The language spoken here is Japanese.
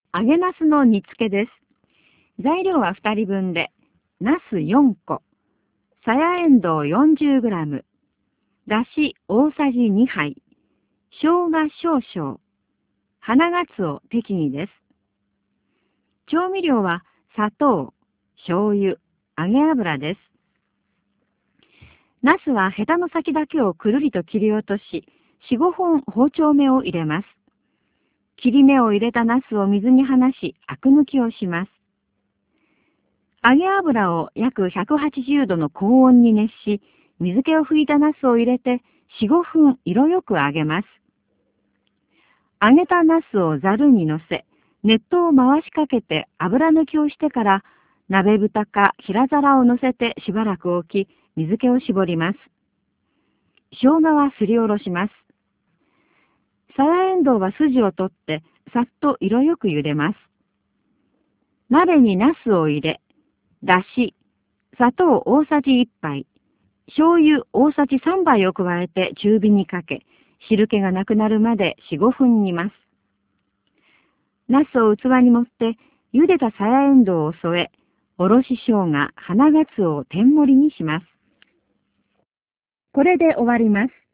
揚げナスの煮付けです。材料は2人分で、ナス4個、さやえんどう 40g、だし大さじ2杯、生姜少々、花がつお適宜です。調味料は砂糖、醤油、揚げ油です。ナスはヘタの先だけをくるりと切り落とし、4、5本包丁目を入れます。切り目を入れたナスを水に離し、アク抜きをします。揚げ油を約180度の高温に熱し、水気を拭いたナスを入れて4、5分色よく揚げます。揚げたナスをざるに乗せ、熱湯を回しかけて油抜きをしてから、鍋蓋か平皿を乗せてしばらく置き、水気を絞ります。生姜はすりおろします。さやえんどうは筋を取って、さっと色よく茹でます。鍋にナスを入れ、だし、砂糖大さじ1杯、醤油大さじ3杯を加えて中火にかけ、汁気がなくなるまで4、5分煮ます。ナスを器に盛って、茹でたさやえんどうを添え、おろし生姜、花がつおを天盛りにします。これで終わります。